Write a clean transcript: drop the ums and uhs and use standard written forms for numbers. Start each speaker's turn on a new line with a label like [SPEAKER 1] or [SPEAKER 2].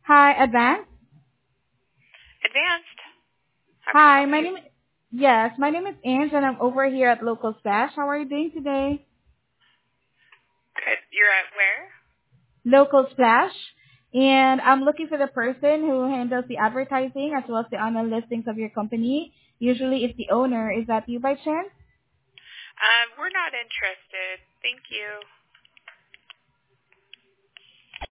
[SPEAKER 1] Hi, Advance.
[SPEAKER 2] Advanced. How can I
[SPEAKER 1] Hi,
[SPEAKER 2] help you?
[SPEAKER 1] my name is Ange, and I'm over here at Local Splash. How are you doing today?
[SPEAKER 2] Good. You're at where?
[SPEAKER 1] Local Splash, and I'm looking for the person who handles the advertising as well as the online listings of your company. Usually, it's the owner. Is that you by chance?
[SPEAKER 2] We're not interested. Thank you.